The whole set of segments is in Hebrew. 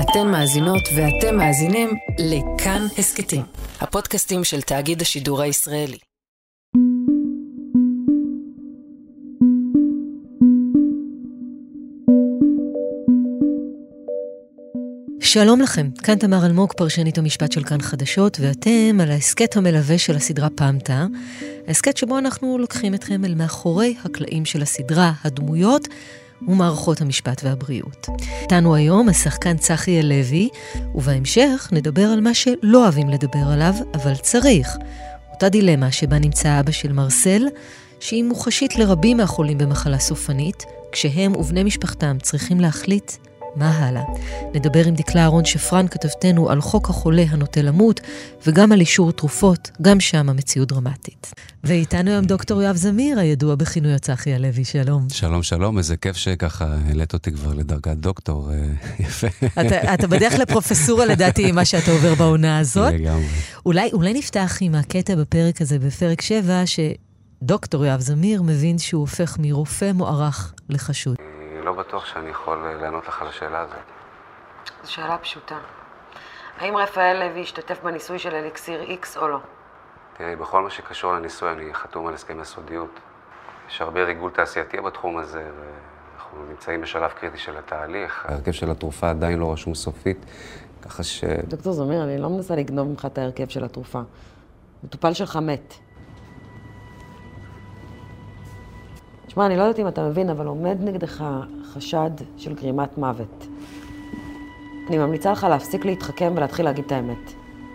אתן מאזינות ואתם מאזינים לכאן הסקטים, הפודקאסטים של תאגיד השידור הישראלי. שלום לכם, כאן תמר אלמוג, פרשנית המשפט של כאן חדשות, ואתם על ההסקט המלווה של הסדרה פמטה, ההסקט שבו אנחנו לוקחים אתכם אל מאחורי הקלעים של הסדרה, הדמויות ומערכות המשפט והבריאות. איתנו היום השחקן צחי הלוי, ובהמשך נדבר על מה שלא אוהבים לדבר עליו, אבל צריך. אותה דילמה שבה נמצא אבא של מרסל, שהיא מוחשית לרבים מהחולים במחלה סופנית, כשהם ובני משפחתם צריכים להחליט מה הלאה. נדבר עם דקלה אהרון שפרן, כתבתנו על חוק החולה הנוטה למות, וגם על אישור תרופות, גם שם המציאות דרמטית. ואיתנו היום דוקטור יואב זמיר, הידוע בכינוי צחי הלוי, שלום. שלום, שלום, איזה כיף שככה העלית אותי כבר לדרגת דוקטור, יפה. אתה בדרך לפרופסורה לדעתי מה שאתה עובר בעונה הזאת. לגמרי. אולי נפתח עם הקטע בפרק הזה, בפרק 7, שדוקטור יואב זמיר מבין שהוא הופך מרופא מוערך לחשוד. לא בטוח שאני יכול לענות לך על השאלה הזאת. זו שאלה פשוטה. האם רפאל לוי השתתף בניסוי של אליקסיר X או לא? תראי, בכל מה שקשור לניסוי אני חתום על הסכמי סודיות. יש הרבה ריגול תעשייתי בתחום הזה, ואנחנו נמצאים בשלב קריטי של התהליך. ההרכב של התרופה עדיין לא רשום סופית, ככה ש... דוקטור זמיר, אני לא מנסה לגנוב ממך את ההרכב של התרופה. מטופל שלך מת. תשמע, אני לא יודעת אם אתה מבין, אבל עומד נגדך חשד של גרימת מוות. אני ממליצה לך להפסיק להתחכם ולהתחיל להגיד את האמת.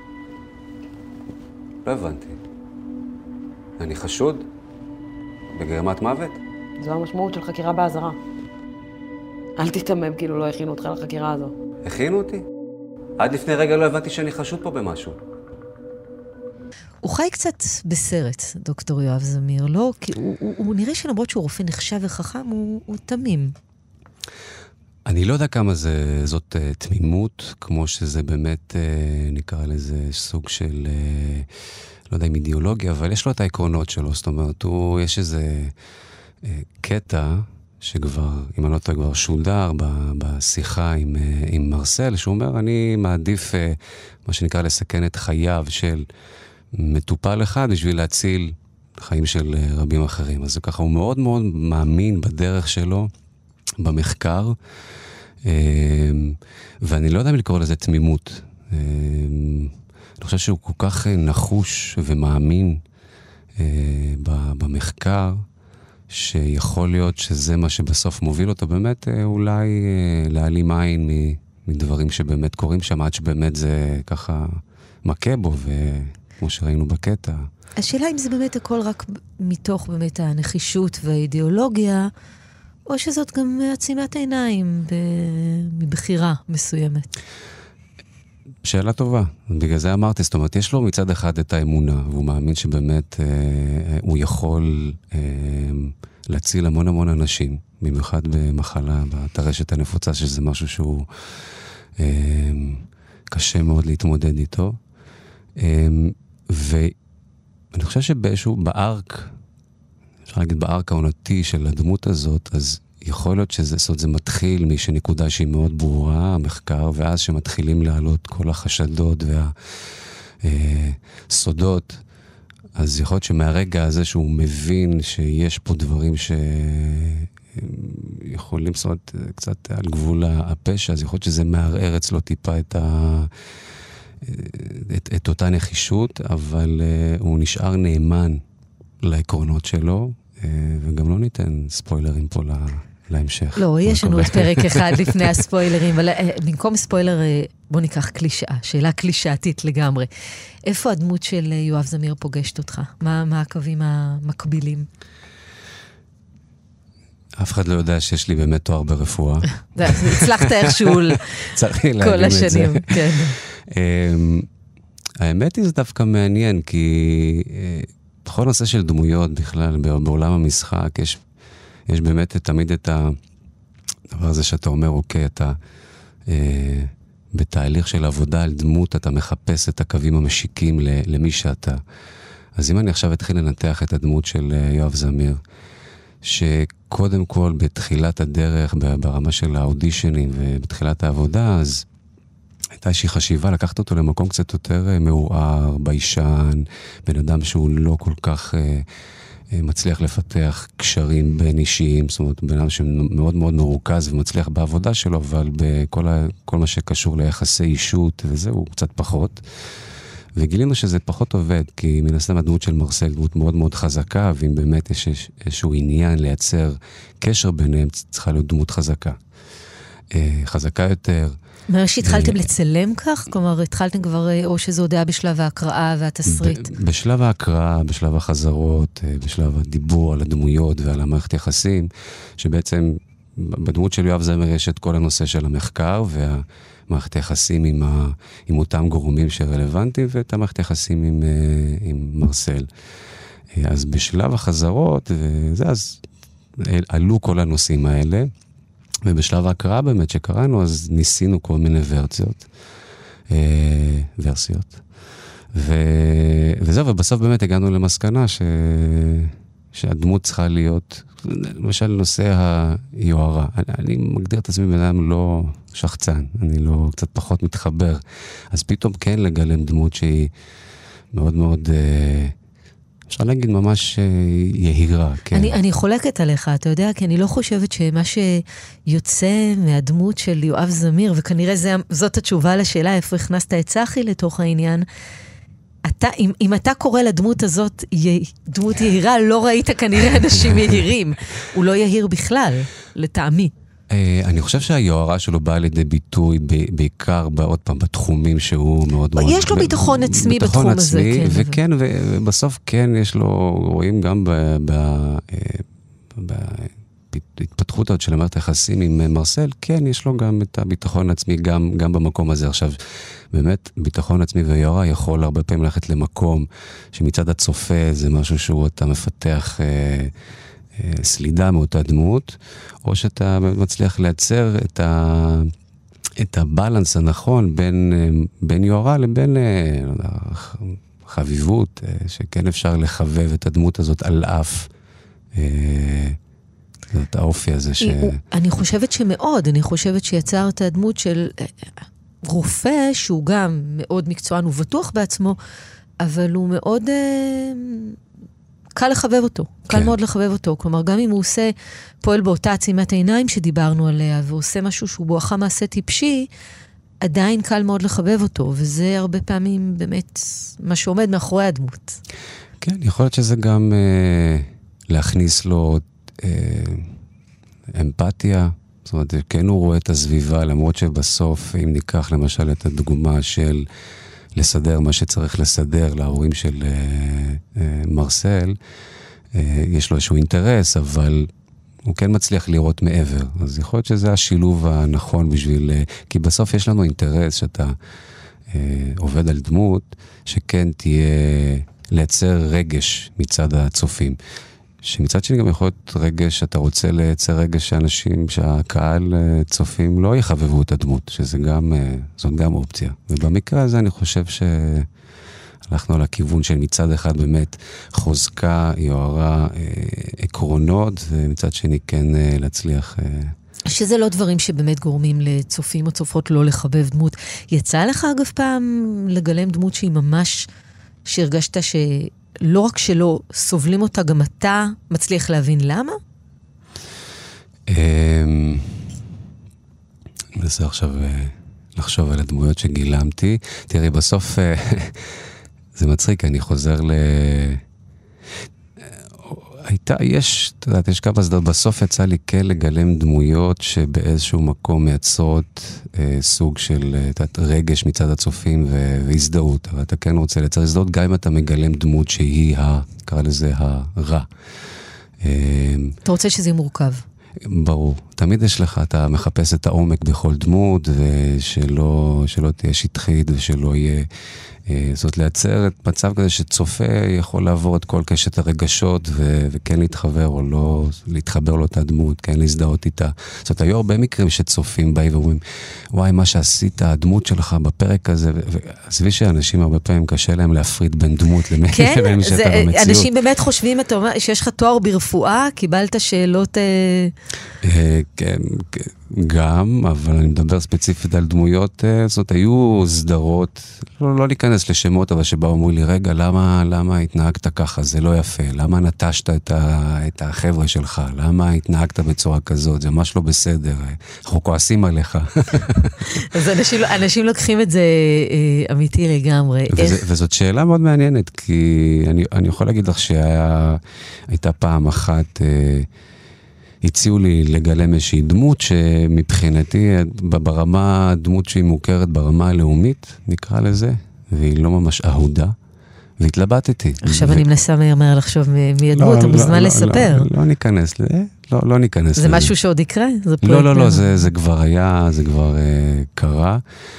לא הבנתי. אני חשוד? בגרימת מוות? זו המשמעות של חקירה באזהרה. אל תתמם, כאילו לא הכינו אותך לחקירה הזו. הכינו אותי? עד לפני רגע לא הבנתי שאני חשוד פה במשהו. הוא חי קצת בסרט, דוקטור יואב זמיר, לא? כי הוא נראה שלמרות שהוא רופא נחשב וחכם, הוא תמים. אני לא יודע כמה זאת תמימות, כמו שזה באמת, נקרא לזה סוג של, לא יודע אם אידיאולוגיה, אבל יש לו את העקרונות שלו, זאת אומרת, יש איזה קטע שכבר, אם אני לא טועה, כבר שודר בשיחה עם מרסל, שהוא אומר, אני מעדיף מה שנקרא לסכן את חייו של מטופל אחד בשביל להציל חיים של רבים אחרים. אז ככה הוא מאוד מאוד מאמין בדרך שלו, במחקר, ואני לא יודע אם לקרוא לזה תמימות. אני חושב שהוא כל כך נחוש ומאמין במחקר, שיכול להיות שזה מה שבסוף מוביל אותו, באמת אולי להעלים עין מדברים שבאמת קורים שם, עד שבאמת זה ככה מכה בו, כמו שראינו בקטע. השאלה אם זה באמת הכל רק מתוך באמת הנחישות והאידיאולוגיה, או שזאת גם עצימת עיניים מבחירה מסוימת. שאלה טובה. בגלל זה אמרתי, זאת אומרת, יש לו מצד אחד את האמונה, והוא מאמין שבאמת הוא יכול להציל המון המון אנשים, במיוחד במחלה, בטרשת הנפוצה, שזה משהו שהוא קשה מאוד להתמודד איתו. ואני חושב שבאיזשהו בארק, אפשר להגיד בארק העונתי של הדמות הזאת, אז יכול להיות שזה מתחיל משנקודה שהיא מאוד ברורה, המחקר, ואז שמתחילים לעלות כל החשדות והסודות, אז יכול להיות שמהרגע הזה שהוא מבין שיש פה דברים שיכולים, זאת אומרת, קצת על גבול הפשע, אז יכול להיות שזה מערער אצלו טיפה את אותה נחישות, אבל הוא נשאר נאמן לעקרונות שלו, וגם לא ניתן ספוילרים פה להמשך. לא, יש לנו את פרק אחד לפני הספוילרים, אבל במקום ספוילר, בוא ניקח קלישאה, שאלה קלישאתית לגמרי. איפה הדמות של יואב זמיר פוגשת אותך? מה הקווים המקבילים? אף אחד לא יודע שיש לי באמת תואר ברפואה. הצלחת איכשהו כל השנים. האמת היא זה דווקא מעניין, כי בכל נושא של דמויות בכלל, בעולם המשחק, יש באמת תמיד את הדבר הזה שאתה אומר, אוקיי, אתה בתהליך של עבודה על דמות, אתה מחפש את הקווים המשיקים למי שאתה. אז אם אני עכשיו אתחיל לנתח את הדמות של יואב זמיר, שקודם כל בתחילת הדרך, ברמה של האודישנים ובתחילת העבודה, אז הייתה איזושהי חשיבה, לקחת אותו למקום קצת יותר מעורער, ביישן, בן אדם שהוא לא כל כך מצליח לפתח קשרים בין אישיים, זאת אומרת, בן אדם שמאוד מאוד מרוכז ומצליח בעבודה שלו, אבל בכל מה שקשור ליחסי אישות וזה, הוא קצת פחות. וגילינו שזה פחות עובד, כי מן הסתם הדמות של מרסל דמות מאוד מאוד חזקה, ואם באמת יש איזשהו עניין לייצר קשר ביניהם, צריכה להיות דמות חזקה. חזקה יותר. מה שהתחלתם לצלם כך? כלומר, התחלתם כבר, או שזה עוד היה בשלב ההקראה והתסריט? בשלב ההקראה, בשלב החזרות, בשלב הדיבור על הדמויות ועל המערכת יחסים, שבעצם בדמות של יואב זמר יש את כל הנושא של המחקר והמערכת יחסים עם אותם גורמים שרלוונטיים, ואת המערכת יחסים עם מרסל. אז בשלב החזרות, אז עלו כל הנושאים האלה, ובשלב ההקראה באמת שקראנו, אז ניסינו כל מיני ורסיות. וזהו, ובסוף באמת הגענו למסקנה שהדמות צריכה להיות, למשל נושא היוהרה. אני מגדיר את עצמי בן אדם לא שחצן, אני לא קצת פחות מתחבר. אז פתאום כן לגלם דמות שהיא מאוד מאוד... אפשר להגיד ממש יהירה, כן. אני חולקת עליך, אתה יודע, כי אני לא חושבת שמה שיוצא מהדמות של יואב זמיר, וכנראה זאת התשובה לשאלה, איפה הכנסת את צחי לתוך העניין, אם אתה קורא לדמות הזאת דמות יהירה, לא ראית כנראה אנשים יהירים. הוא לא יהיר בכלל, לטעמי. אני חושב שהיוהרה שלו באה לידי ביטוי בעיקר, עוד פעם, בתחומים שהוא מאוד מאוד... יש לו ביטחון עצמי בתחום הזה, כן. וכן, ובסוף כן יש לו, רואים גם בהתפתחות הזאת של המערכת היחסים עם מרסל, כן, יש לו גם את הביטחון עצמי גם במקום הזה. עכשיו, באמת, ביטחון עצמי ויוהרה יכול הרבה פעמים ללכת למקום שמצד הצופה זה משהו שהוא אתה מפתח... סלידה מאותה דמות, או שאתה מצליח לייצר את הבלנס הנכון בין יוהרה לבין חביבות, שכן אפשר לחבב את הדמות הזאת על אף את האופי הזה. אני חושבת שמאוד, אני חושבת שיצרת הדמות של רופא, שהוא גם מאוד מקצוען ובטוח בעצמו, אבל הוא מאוד... קל לחבב אותו, קל מאוד לחבב אותו. כלומר, גם אם הוא פועל באותה עצימת העיניים שדיברנו עליה, ועושה משהו שהוא בואכה מעשה טיפשי, עדיין קל מאוד לחבב אותו, וזה הרבה פעמים באמת מה שעומד מאחורי הדמות. כן, יכול להיות שזה גם להכניס לו אמפתיה, זאת אומרת, כן הוא רואה את הסביבה, למרות שבסוף, אם ניקח למשל את הדוגמה של... לסדר מה שצריך לסדר להורים של מרסל, יש לו איזשהו אינטרס, אבל הוא כן מצליח לראות מעבר. אז יכול להיות שזה השילוב הנכון בשביל... כי בסוף יש לנו אינטרס שאתה עובד על דמות, שכן תהיה לייצר רגש מצד הצופים. שמצד שני גם יכול להיות רגש, שאתה רוצה לייצר רגש שאנשים, שהקהל צופים לא יחבבו את הדמות, שזה גם, זאת גם אופציה. ובמקרה הזה אני חושב שהלכנו על הכיוון של מצד אחד באמת חוזקה, יוהרה, עקרונות, ומצד שני כן להצליח... שזה לא דברים שבאמת גורמים לצופים או צופות לא לחבב דמות. יצא לך אגב פעם לגלם דמות שהיא ממש, שהרגשת לא רק שלא סובלים אותה, גם אתה מצליח להבין למה? ננסה עכשיו לחשוב על הדמויות שגילמתי. תראי, בסוף זה מצחיק, אני חוזר יש כמה סדרות, בסוף יצא לי כן לגלם דמויות שבאיזשהו מקום מייצרות סוג של רגש מצד הצופים והזדהות, אבל אתה כן רוצה לייצר הזדהות, גם אם אתה מגלם דמות שהיא, קרא לזה הרע. אתה רוצה שזה יהיה מורכב? ברור. תמיד יש לך, אתה מחפש את העומק בכל דמות, ושלא תהיה שטחית, ושלא יהיה... זאת לייצר את מצב כזה שצופה יכול לעבור את כל קשת הרגשות וכן להתחבר או לא להתחבר לאותה דמות, כן להזדהות איתה. זאת היו הרבה מקרים שצופים בה ואומרים, וואי, מה שעשית, הדמות שלך בפרק הזה, ועזבי שאנשים הרבה פעמים קשה להם להפריד בין דמות לבין שאתה במציאות. אנשים באמת חושבים שיש לך תואר ברפואה, קיבלת שאלות... כן, גם, אבל אני מדבר ספציפית על דמויות, זאת היו סדרות, לא להיכנס לשמות, אבל שבאו אמרו לי, רגע, למה התנהגת ככה? זה לא יפה. למה נטשת את החבר'ה שלך? למה התנהגת בצורה כזאת? זה ממש לא בסדר. אנחנו כועסים עליך. אז אנשים לוקחים את זה אמיתי לגמרי. וזאת שאלה מאוד מעניינת, כי אני יכול להגיד לך שהייתה פעם אחת, הציעו לי לגלם איזושהי דמות שמבחינתי, ברמה, דמות שהיא מוכרת ברמה הלאומית, נקרא לזה, והיא לא ממש אהודה, והתלבטתי. עכשיו אני מנסה מהר לחשוב מי הדמות, אתה מוזמן לספר. לא ניכנס לזה, לא ניכנס לזה. זה משהו שעוד יקרה? לא, זה כבר היה, זה כבר קרה,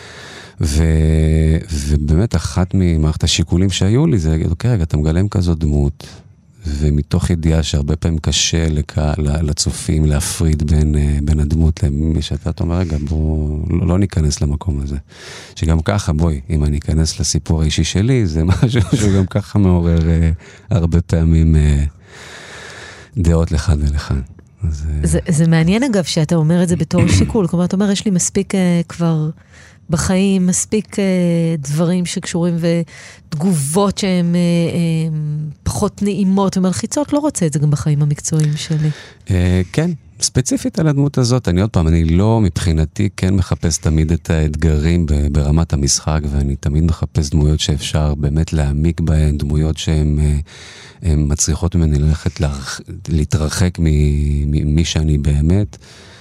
ובאמת אחת ממערכת השיקולים שהיו לי, זה, אוקיי, רגע, אתה מגלם כזאת דמות, ומתוך ידיעה שהרבה פעמים קשה לצופים להפריד בין הדמות למי שאתה אומר, רגע, בוא, לא ניכנס למקום הזה. שגם ככה, בואי, אם אני אכנס לסיפור האישי שלי, זה משהו שגם ככה מעורר הרבה פעמים דעות לכאן ולכאן. זה מעניין אגב שאתה אומר את זה בתור שיקול, כלומר, אתה אומר, יש לי מספיק כבר בחיים, מספיק דברים שקשורים ותגובות שהן פחות נעימות ומלחיצות, לא רוצה את זה גם בחיים המקצועיים שלי. כן, ספציפית על הדמות הזאת, אני עוד פעם, אני לא מבחינתי כן מחפש תמיד את האתגרים ברמת המשחק, ואני תמיד מחפש דמויות שאפשר באמת להעמיק בהן, דמויות שהן מצליחות ממני ללכת להתרחק ממי שאני באמת.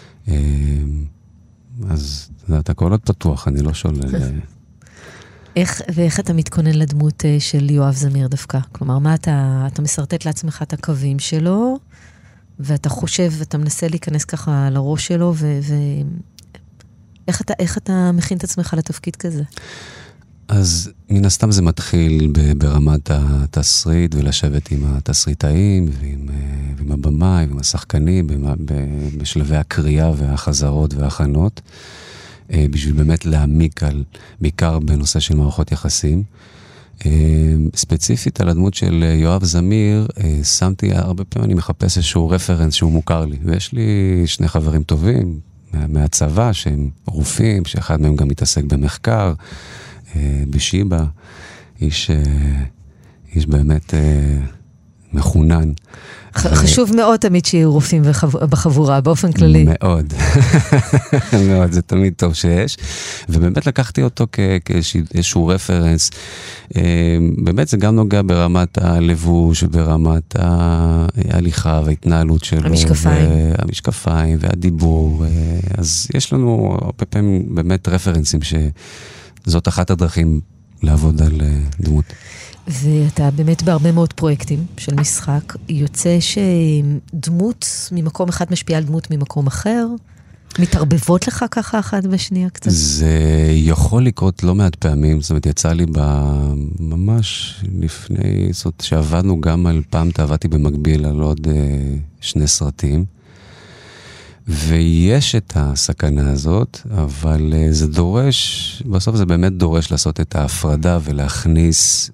אז אתה כל עוד פתוח, אני לא שולל. ואיך אתה מתכונן לדמות של יואב זמיר דווקא? כלומר, מה אתה מסרטט לעצמך את הקווים שלו, ואתה חושב, ואתה מנסה להיכנס ככה לראש שלו, איך אתה מכין את עצמך לתפקיד כזה? אז מן הסתם זה מתחיל ברמת התסריט, ולשבת עם התסריטאים, ועם הבמאי, ועם השחקנים, בשלבי הקריאה והחזרות וההכנות, בשביל באמת להעמיק בעיקר בנושא של מערכות יחסים. ספציפית על הדמות של יואב זמיר, שמתי הרבה פעמים, אני מחפש איזשהו רפרנס שהוא מוכר לי, ויש לי שני חברים טובים מהצבא, שהם רופאים, שאחד מהם גם מתעסק במחקר, בשיבה, איש באמת מחונן. חשוב מאוד תמיד שיהיו רופאים בחבורה, באופן כללי. מאוד, מאוד, זה תמיד טוב שיש. ובאמת לקחתי אותו כאיזשהו רפרנס. באמת זה גם נוגע ברמת הלבוש, ברמת ההליכה וההתנהלות שלו. המשקפיים. המשקפיים והדיבור. אז יש לנו הרבה פעמים באמת רפרנסים שזאת אחת הדרכים לעבוד על דמות. ואתה באמת בהרבה מאוד פרויקטים של משחק, יוצא שדמות ממקום אחד משפיעה על דמות ממקום אחר, מתערבבות לך ככה אחת בשנייה קצת? זה יכול לקרות לא מעט פעמים, זאת אומרת, יצא לי ממש לפני, זאת שעבדנו גם על פעם, עבדתי במקביל על עוד 2 סרטים, ויש את הסכנה הזאת, אבל זה דורש, בסוף זה באמת דורש לעשות את ההפרדה ולהכניס,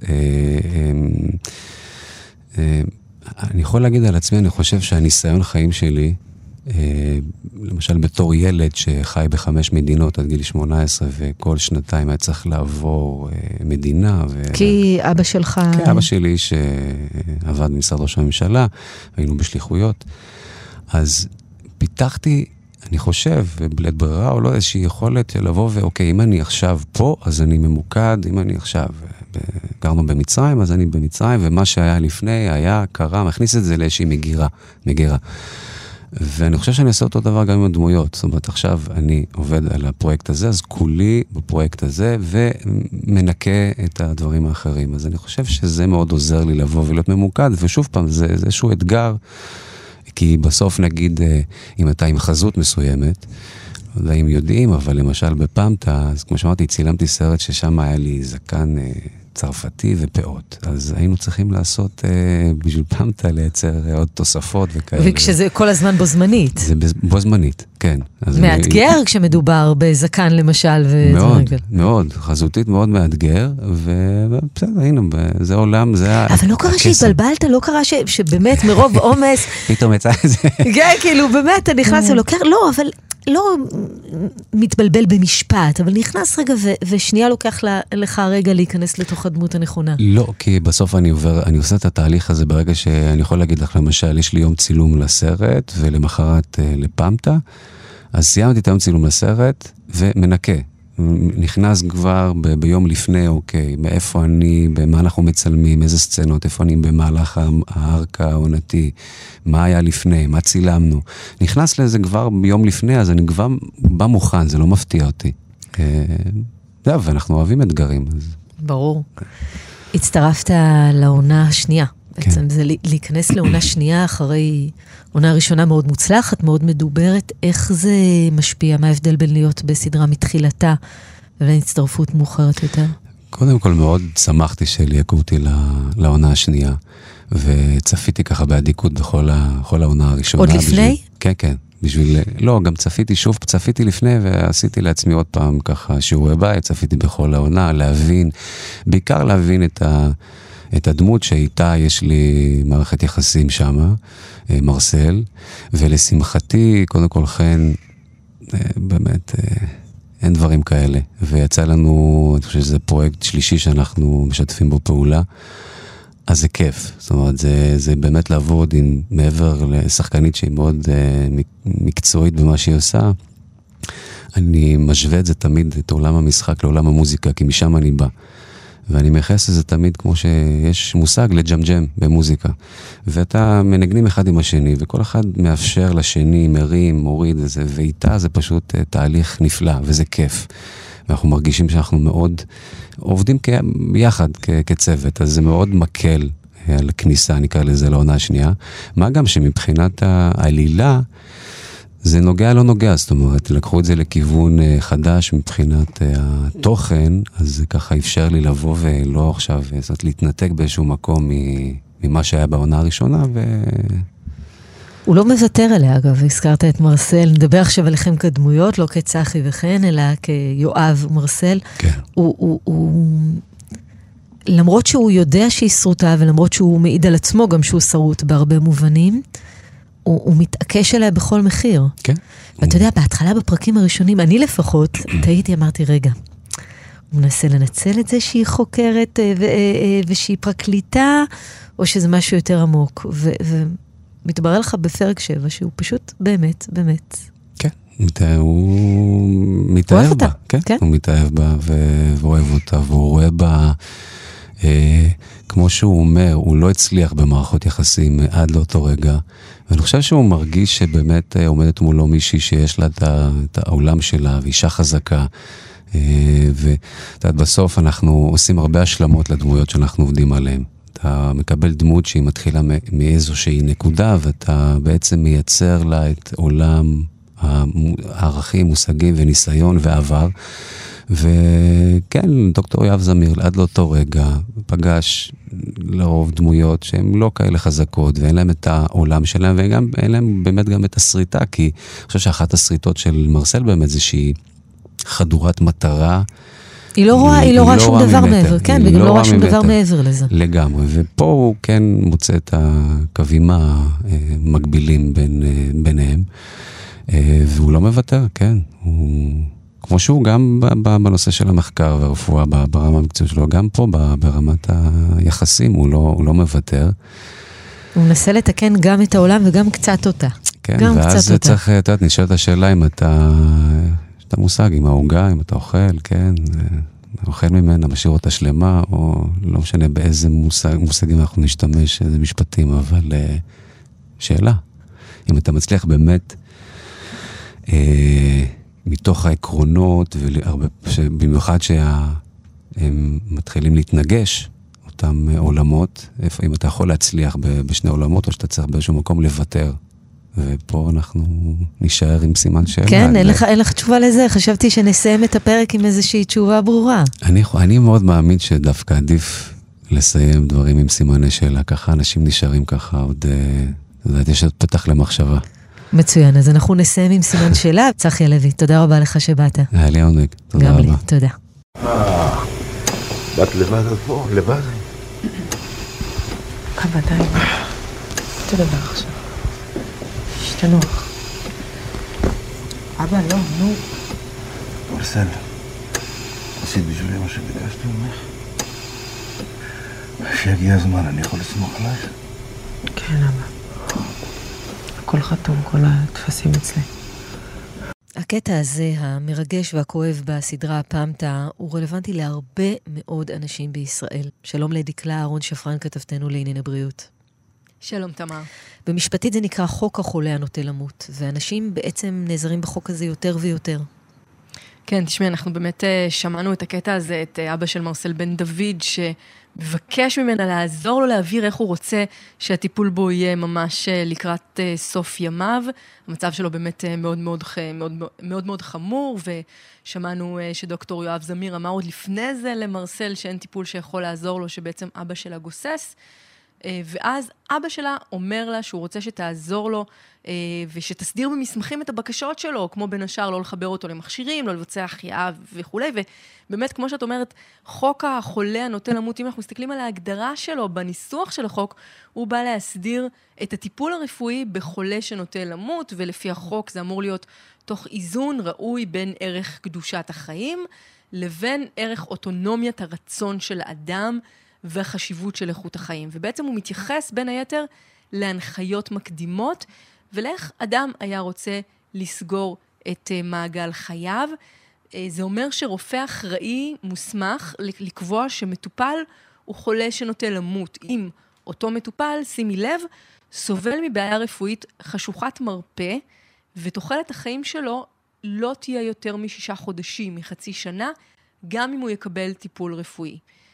אני יכול להגיד על עצמי, אני חושב שהניסיון חיים שלי, למשל בתור ילד שחי ב5 מדינות עד גיל 18, וכל שנתיים היה צריך לעבור מדינה. כי אבא שלך... כן, אבא שלי שעבד במשרד ראש הממשלה, היינו בשליחויות, אז פיתחתי, אני חושב, בלית ברירה או לא, איזושהי יכולת לבוא ואוקיי, אם אני עכשיו פה, אז אני ממוקד, אם אני עכשיו גרנו במצרים, אז אני במצרים, ומה שהיה לפני היה קרה, מכניס את זה לאיזושהי מגירה. ואני חושב שאני אעשה אותו דבר גם עם הדמויות. זאת אומרת, עכשיו אני עובד על הפרויקט הזה, אז כולי בפרויקט הזה, ומנקה את הדברים האחרים. אז אני חושב שזה מאוד עוזר לי לבוא ולהיות ממוקד, ושוב פעם, זה איזשהו אתגר, כי בסוף נגיד, אם אתה עם חזות מסוימת, לא יודע אם יודעים, אבל למשל בפמתה, אז כמו שאמרתי, צילמתי סרט ששם היה לי זקן צרפתי ופאות. אז היינו צריכים לעשות בשביל פמתה לייצר עוד תוספות וכאלה. וכשזה כל הזמן בו זמנית. זה בו זמנית, כן. מאתגר כשמדובר בזקן למשל. מאוד, מאוד. חזותית מאוד מאתגר, ובסדר, הנה, זה עולם, זה אבל לא קרה שהתבלבלת, לא קרה שבאמת מרוב עומס... פתאום יצא את זה. כן, כאילו, באמת, אתה נכנס ולוקח, לא, אבל לא מתבלבל במשפט, אבל נכנס רגע ושנייה לוקח לך רגע להיכנס לתוך הדמות הנכונה. לא, כי בסוף אני עושה את התהליך הזה ברגע שאני יכול להגיד לך, למשל, יש לי יום צילום לסרט, ולמחרת לפמטה, אז סיימתי את היום צילום לסרט, ומנקה. נכנס כבר ביום לפני, אוקיי, מאיפה אני, במה אנחנו מצלמים, איזה סצנות, איפה אני במהלך הארכה העונתי, מה היה לפני, מה צילמנו. נכנס לזה כבר ביום לפני, אז אני כבר בא מוכן, זה לא מפתיע אותי. ואנחנו אוהבים אתגרים. ברור. הצטרפת לעונה השנייה. בעצם זה להיכנס לעונה שנייה אחרי עונה ראשונה מאוד מוצלחת, מאוד מדוברת. איך זה משפיע? מה ההבדל בין להיות בסדרה מתחילתה ולהצטרפות מאוחרת יותר? קודם כל מאוד שמחתי שליהקו אותי לעונה השנייה, וצפיתי ככה בעדיקות בכל העונה הראשונה. עוד לפני? כן, כן. לא, גם צפיתי לפני ועשיתי לעצמי עוד פעם ככה שיעורי בית, צפיתי בכל העונה, בעיקר להבין את הדמות שאיתה יש לי מערכת יחסים שמה, מרסל, ולשמחתי, קודם כל חן, באמת, אין דברים כאלה. ויצא לנו, אני חושב שזה פרויקט שלישי שאנחנו משתפים בו פעולה, אז זה כיף. זאת אומרת, זה באמת לעבוד עם מעבר לשחקנית שהיא מאוד מקצועית במה שהיא עושה. אני משווה את זה תמיד, את עולם המשחק לעולם המוזיקה, כי משם אני בא. ואני מייחס לזה תמיד כמו שיש מושג לג'ם-ג'ם במוזיקה. ואתה מנגנים אחד עם השני, וכל אחד מאפשר לשני, מרים, מוריד איזה, ואיתה זה פשוט תהליך נפלא, וזה כיף. ואנחנו מרגישים שאנחנו מאוד עובדים ביחד כצוות, אז זה מאוד מקל על כניסה, נקרא לזה לעונה השנייה. מה גם שמבחינת העלילה, זה נוגע לא נוגע, זאת אומרת, לקחו את זה לכיוון חדש מבחינת התוכן, אז זה ככה אפשר לי לבוא ולא עכשיו, זאת להתנתק באיזשהו מקום ממה שהיה בעונה הראשונה, הוא לא מוותר עליה, אגב, הזכרת את מרסל, נדבר עכשיו עליכם כדמויות, לא כצחי וכן, אלא כיואב ומרסל. כן. למרות שהוא יודע שהיא שרוטה, ולמרות שהוא מעיד על עצמו גם שהוא שרוט בהרבה מובנים, הוא מתעקש עליה בכל מחיר. כן. ואתה יודע, בהתחלה בפרקים הראשונים, אני לפחות, תהיתי, אמרתי, רגע, הוא מנסה לנצל את זה שהיא חוקרת ושהיא פרקליטה, או שזה משהו יותר עמוק. ומתברר לך בפרק 7, שהוא פשוט באמת, באמת. כן, הוא מתאהב בה. כן, הוא מתאהב בה ואוהב אותה, והוא רואה בה, כמו שהוא אומר, הוא לא הצליח במערכות יחסים עד לאותו רגע, ואני חושב שהוא מרגיש שבאמת עומדת מולו מישהי שיש לה את העולם שלה, ואישה חזקה, ובסוף אנחנו עושים הרבה השלמות לדמויות שאנחנו עובדים עליהן. אתה מקבל דמות שהיא מתחילה מאיזושהי נקודה, ואתה בעצם מייצר לה את עולם הערכים, מושגים וניסיון ועבר. וכן, דוקטור יואב זמיר, עד לאותו רגע, פגש לרוב דמויות שהן לא כאלה חזקות, ואין להם את העולם שלהם, ואין להם באמת גם את הסריטה, כי אני חושב שאחת הסריטות של מרסל באמת זה שהיא חדורת מטרה. היא לא רואה שום דבר מעבר, כן, וגם לא רואה שום דבר מעבר לזה. לגמרי, ופה הוא כן מוצא את הקווים המקבילים ביניהם, והוא לא מוותר, כן, כמו שהוא גם בנושא של המחקר והרפואה, ברמה המקצועית שלו, גם פה ברמת היחסים, הוא לא מוותר. הוא מנסה לתקן גם את העולם וגם קצת אותה. כן, ואז צריך, אתה יודעת, נשאלת השאלה אם אתה מושג, אם העוגה, אם אתה אוכל, כן, אוכל ממנה, משאיר אותה שלמה, או לא משנה באיזה מושגים אנחנו נשתמש, איזה משפטים, אבל שאלה, אם אתה מצליח באמת, מתוך העקרונות, במיוחד שהם מתחילים להתנגש, אותם עולמות, אם אתה יכול להצליח בשני עולמות, או שאתה צריך באיזשהו מקום לוותר. ופה אנחנו נשאר עם סימן שאלה. כן, אין לך תשובה לזה. חשבתי שנסיים את הפרק עם איזושהי תשובה ברורה. אני מאוד מאמין שדווקא עדיף לסיים דברים עם סימני שאלה. ככה אנשים נשארים ככה עוד, יש עוד פתח למחשבה. מצוין, אז אנחנו נסיים עם סימן שאלה. צחי הלוי, תודה רבה לך שבאת. היה לי עונג, תודה רבה. גם לי, תודה. באת לבד עד פה, לבד? עדיין. תדבר עכשיו. שתנוח. אבא, לא, נו. מרסל, עשית בשבילי מה שביקשתי ממך? שיגיע הזמן, אני יכול לסמוך עלייך? כן, אבא. הכל חתום, כל התפסים אצלי. הקטע הזה, המרגש והכואב בסדרה פמטה, הוא רלוונטי להרבה מאוד אנשים בישראל. שלום לדקלה אהרון שפרן, כתבתנו לענייני בריאות. שלום תמר. במשפטית זה נקרא חוק החולה הנוטה למות, ואנשים בעצם נעזרים בחוק הזה יותר ויותר. כן, תשמעי, אנחנו באמת שמענו את הקטע הזה, את אבא של מרסל בן דוד, שבקש ממנה לעזור לו להעביר איך הוא רוצה שהטיפול בו יהיה ממש לקראת סוף ימיו. המצב שלו באמת מאוד מאוד, מאוד, מאוד, מאוד חמור, ושמענו שדוקטור יואב זמיר אמר עוד לפני זה למרסל שאין טיפול שיכול לעזור לו, שבעצם אבא שלה גוסס. ואז אבא שלה אומר לה שהוא רוצה שתעזור לו, ושתסדיר במסמכים את הבקשות שלו, כמו בין השאר לא לחבר אותו למכשירים, לא לבצע החייאה וכו'. ובאמת, כמו שאת אומרת, חוק החולה הנוטה למות, אם אנחנו מסתכלים על ההגדרה שלו, בניסוח של החוק, הוא בא להסדיר את הטיפול הרפואי בחולה שנוטה למות, ולפי החוק זה אמור להיות תוך איזון ראוי בין ערך קדושת החיים, לבין ערך אוטונומיית הרצון של האדם, והחשיבות של איכות החיים. ובעצם הוא מתייחס בין היתר להנחיות מקדימות, ולאיך אדם היה רוצה לסגור את מעגל חייו. זה אומר שרופא אחראי מוסמך לקבוע שמטופל הוא חולה שנוטה למות. אם אותו מטופל, שימי לב, סובל מבעיה רפואית חשוכת מרפא, ותוחלת החיים שלו לא תהיה יותר מ6 חודשים, מחצי שנה, גם אם הוא יקבל טיפול רפואי.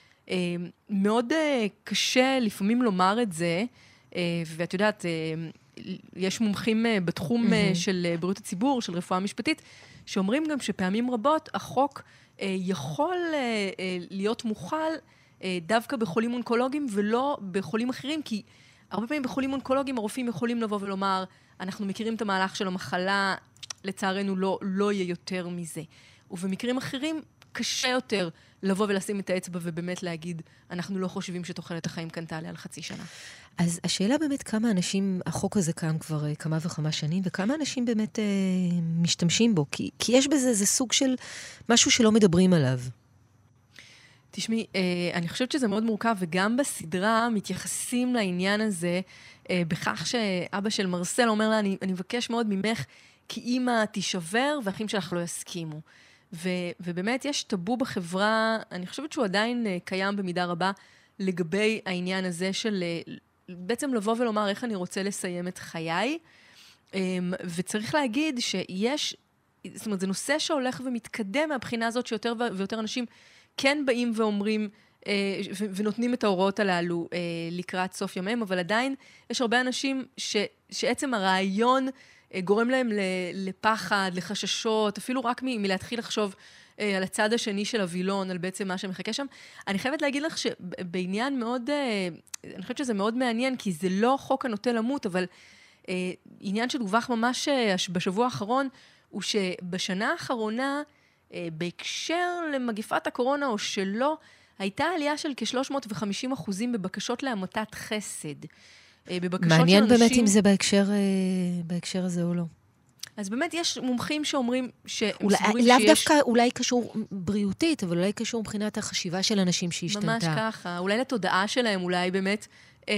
מאוד קשה לפעמים לומר את זה, ואת יודעת, יש מומחים בתחום של בריאות הציבור, של רפואה משפטית, שאומרים גם שפעמים רבות החוק יכול להיות מוחל דווקא בחולים אונקולוגיים ולא בחולים אחרים, כי הרבה פעמים בחולים אונקולוגיים הרופאים יכולים לבוא ולומר, אנחנו מכירים את המהלך של המחלה, לצערנו לא יהיה יותר מזה. ובמקרים אחרים קשה יותר לבוא ולשים את האצבע ובאמת להגיד, אנחנו לא חושבים שתוחלת החיים כאן תעלה על חצי שנה. אז השאלה באמת כמה אנשים, החוק הזה קם כבר כמה וכמה שנים, וכמה אנשים באמת משתמשים בו, כי יש בזה איזה סוג של משהו שלא מדברים עליו. תשמעי, אני חושבת שזה מאוד מורכב, וגם בסדרה מתייחסים לעניין הזה, בכך שאבא של מרסל אומר לה, אני מבקש מאוד ממך, כי אמא תישבר ואחים שלך לא יסכימו. ובאמת יש טאבו בחברה, אני חושבת שהוא עדיין קיים במידה רבה, לגבי העניין הזה של בעצם לבוא ולומר איך אני רוצה לסיים את חיי, וצריך להגיד שיש, זאת אומרת, זה נושא שהולך ומתקדם מהבחינה הזאת שיותר ויותר אנשים כן באים ואומרים, ונותנים את ההוראות הללו לקראת סוף ימיהם, אבל עדיין יש הרבה אנשים שעצם הרעיון גורם להם לפחד, לחששות, אפילו רק מלהתחיל לחשוב על הצד השני של הווילון, על בעצם מה שמחכה שם. אני חייבת להגיד לך שבעניין מאוד, אני חושבת שזה מאוד מעניין, כי זה לא חוק הנוטה למות, אבל עניין שדווח ממש בשבוע האחרון, הוא שבשנה האחרונה, בהקשר למגפת הקורונה או שלא, הייתה עלייה של כ-350% בבקשות להמתת חסד. מעניין באמת אם זה בהקשר הזה או לא. אז באמת יש מומחים שאומרים לאו דווקא אולי קשור בריאותית, אבל אולי קשור מבחינת החשיבה של אנשים שהשתנתה. ממש ככה, אולי לתודעה שלהם, אולי באמת,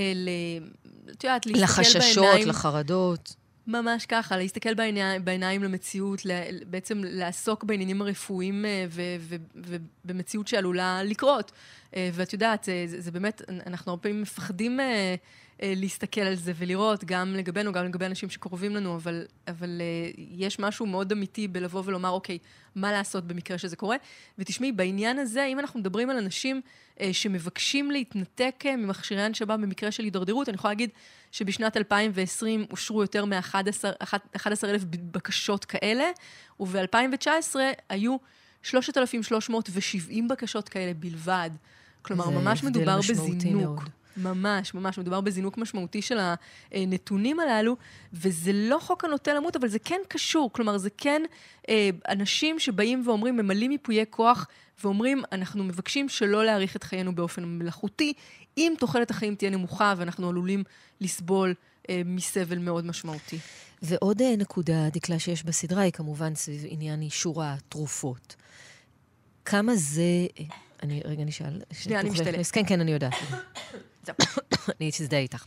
לחששות, לחרדות. ממש ככה, להסתכל בעיניים למציאות, בעצם לעסוק בעניינים הרפואיים ובמציאות שעלולה לקרות. ואת יודעת, זה באמת, אנחנו הרבה פעמים מפחדים להסתכל על זה ולראות, גם לגבינו, גם לגבי אנשים שקרובים לנו, אבל יש משהו מאוד אמיתי בלבוא ולומר, אוקיי, מה לעשות במקרה שזה קורה? ותשמעי, בעניין הזה, אם אנחנו מדברים על אנשים שמבקשים להתנתק ממכשירי הנשמה במקרה של הידרדרות, אני יכולה להגיד שבשנת 2020 אושרו יותר מ-11,000 בקשות כאלה, וב-2019 היו 3,370 בקשות כאלה בלבד. כלומר, ממש מדובר בזינוק. ממש, מדובר בזינוק משמעותי של הנתונים הללו, וזה לא חוק הנוטה למות, אבל זה כן קשור, כלומר, זה כן אנשים שבאים ואומרים, ממלאים ייפויי כוח, ואומרים, אנחנו מבקשים שלא להאריך את חיינו באופן מלאכותי, אם תוחלת החיים תהיה נמוכה, ואנחנו עלולים לסבול מסבל מאוד משמעותי. ועוד נקודה, דקלה, שיש בסדרה, היא כמובן סביב עניין אישור התרופות. כמה זה... רגע נשאל. שנייה, אני משתלת. כן, אני יודעת. זהו. אני אתזדהה איתך.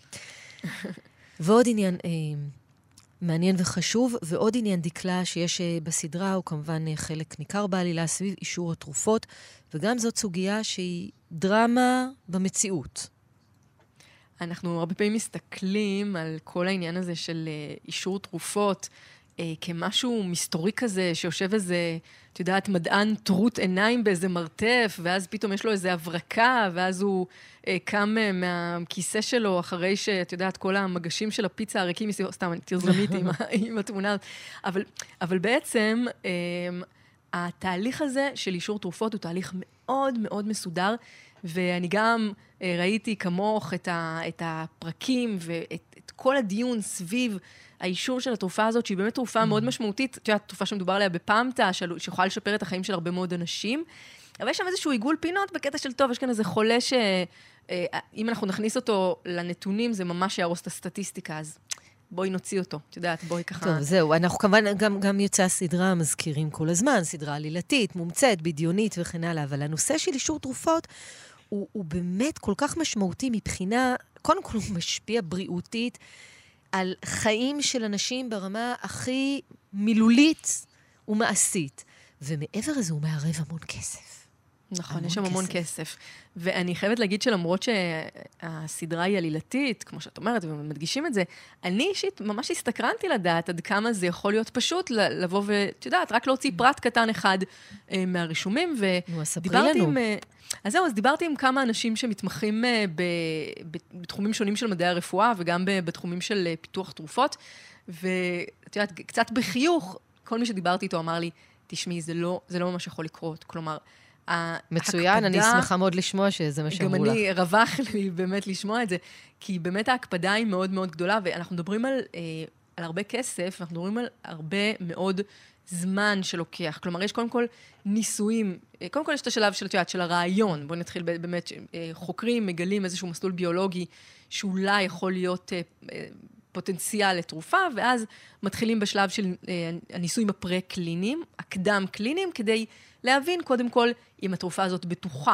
ועוד עניין מעניין וחשוב, ועוד עניין דקלה שיש בסדרה, הוא כמובן חלק ניכר בעלילה סביב אישור התרופות, וגם זאת סוגיה שהיא דרמה במציאות. אנחנו הרבה פעמים מסתכלים על כל העניין הזה של אישור תרופות, כמשהו מסתורי כזה, שיושב איזה, את יודעת, מדען טרוט עיניים באיזה מרתף, ואז פתאום יש לו איזה הברקה, ואז הוא קם מהכיסא שלו, אחרי שאת יודעת, כל המגשים של הפיצה הריקים, סתם, אני תרזמית עם התמונה. אבל בעצם, התהליך הזה של אישור תרופות הוא תהליך מאוד מאוד מסודר, ואני גם ראיתי כמוך את הפרקים ואת כל הדיון סביב האישור של התרופה הזאת, שהיא באמת תרופה מאוד משמעותית, את יודעת, תרופה שמדובר עליה בפאמטה, שיכולה לשפר את החיים של הרבה מאוד אנשים, אבל יש שם איזשהו עיגול פינות בקטע של טוב, יש כאן איזה חולה שאם אנחנו נכניס אותו לנתונים, זה ממש יהרוס את הסטטיסטיקה, אז בואי נוציא אותו, את יודעת, בואי ככה... טוב, זהו, אנחנו כמובן גם יוצא סדרה מזכירים כל הזמן, סדרה עלילתית, מומצאת, בדיונית וכן הלאה, אבל הנושא של אישור תרופות הוא באמת כל כך משמעותי מבחינה, קודם כל הוא משפיע בריאותית על חיים של אנשים ברמה הכי מילולית ומעשית, ומעבר לזה הוא מערב המון כסף. נכון, יש שם המון כסף. ואני חייבת להגיד שלמרות שהסדרה היא עלילתית, כמו שאת אומרת, ומדגישים את זה, אני אישית ממש הסתקרנתי לדעת עד כמה זה יכול להיות פשוט לבוא ואת יודעת, רק להוציא פרט קטן אחד מהרישומים, ודיברתי עם... אז זהו, אז דיברתי עם כמה אנשים שמתמחים בתחומים שונים של מדעי הרפואה, וגם בתחומים של פיתוח תרופות, ואת יודעת, קצת בחיוך, כל מי שדיברתי איתו אמר לי, תשמעי, זה לא ממש יכול לקרות, כלומר, מצוין, אני שמחה מאוד לשמוע שזה מה שאמרו לך. גם אני רווח לי באמת לשמוע את זה, כי באמת ההקפדה היא מאוד מאוד גדולה, ואנחנו מדברים על הרבה כסף, אנחנו מדברים על הרבה מאוד זמן שלוקח. כלומר, יש קודם כל ניסויים, קודם כל יש את השלב של הרעיון, בואו נתחיל באמת, חוקרים מגלים איזשהו מסלול ביולוגי, שאולי יכול להיות פוטנציאל לתרופה, ואז מתחילים בשלב של הניסויים הפרה-קליניים, הקדם-קליניים, כדי להבין קודם כל אם התרופה הזאת בטוחה,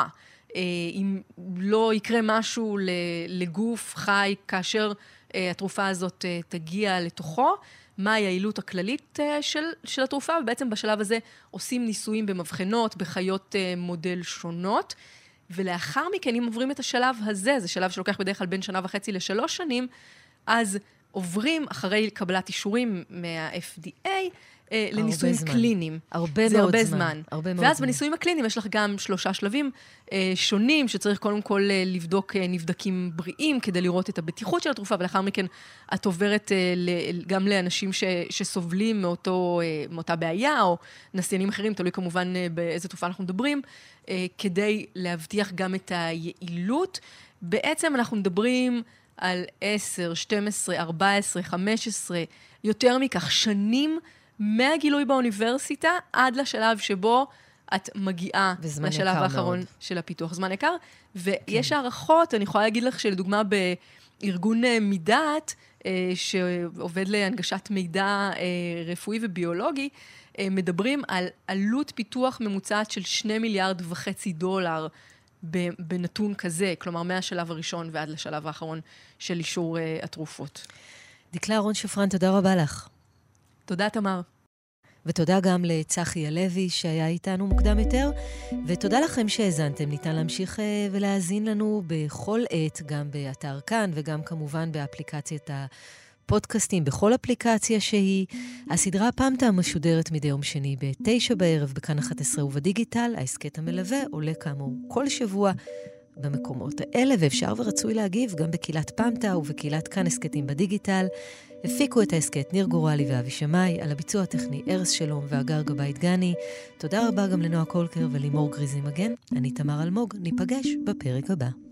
אם לא יקרה משהו לגוף חי כאשר התרופה הזאת תגיע לתוכו, מהי היעילות הכללית של התרופה, ובעצם בשלב הזה עושים ניסויים במבחנות, בחיות מודל שונות, ולאחר מכן, אם עוברים את השלב הזה, זה שלב שלוקח בדרך כלל בין 1.5 ל3 שנים, אז עוברים אחרי קבלת אישורים מה-FDA, לניסויים קליניים. זה הרבה זמן. ואז בניסויים הקליניים יש לך גם 3 שלבים שונים, שצריך קודם כל לבדוק נבדקים בריאים, כדי לראות את הבטיחות של התרופה, ולאחר מכן את עוברת גם לאנשים שסובלים מאותה בעיה, או נסיינים אחרים, תלוי כמובן באיזה תרופה אנחנו מדברים, כדי להבטיח גם את היעילות. בעצם אנחנו מדברים על 10, 12, 14, 15, יותר מכך, שנים מהגילוי באוניברסיטה, עד לשלב שבו את מגיעה לשלב האחרון של הפיתוח. זמן יקר. ויש הערכות, אני יכולה להגיד לך שלדוגמה בארגון מידעת, שעובד להנגשת מידע רפואי וביולוגי, מדברים על עלות פיתוח ממוצעת של $2.5 מיליארד בנתון כזה, כלומר מהשלב הראשון ועד לשלב האחרון של אישור התרופות. דקלה רון שפרן, תודה רבה לך. תודה, תמר. ותודה גם לצחי הלוי שהיה איתנו מוקדם יותר, ותודה לכם שהאזנתם. ניתן להמשיך ולהאזין לנו בכל עת, גם באתר כאן וגם כמובן באפליקציית הפודקאסטים, בכל אפליקציה שהיא. הסדרה פאמטה משודרת מדי יום שני ב-9 בערב בכאן 11 ובדיגיטל. ההסקט המלווה עולה כאמור כל שבוע במקומות האלה, ואפשר ורצוי להגיב גם בקהילת פאמטה ובקהילת כאן הסקטים בדיגיטל. הפיקו את ההסקט ניר גורלי ואבי שמאי, על הביצוע הטכני ארז שלום והגר גבית גני. תודה רבה גם לנועה קולקר ולימור גריזי מגן. אני תמר אלמוג, ניפגש בפרק הבא.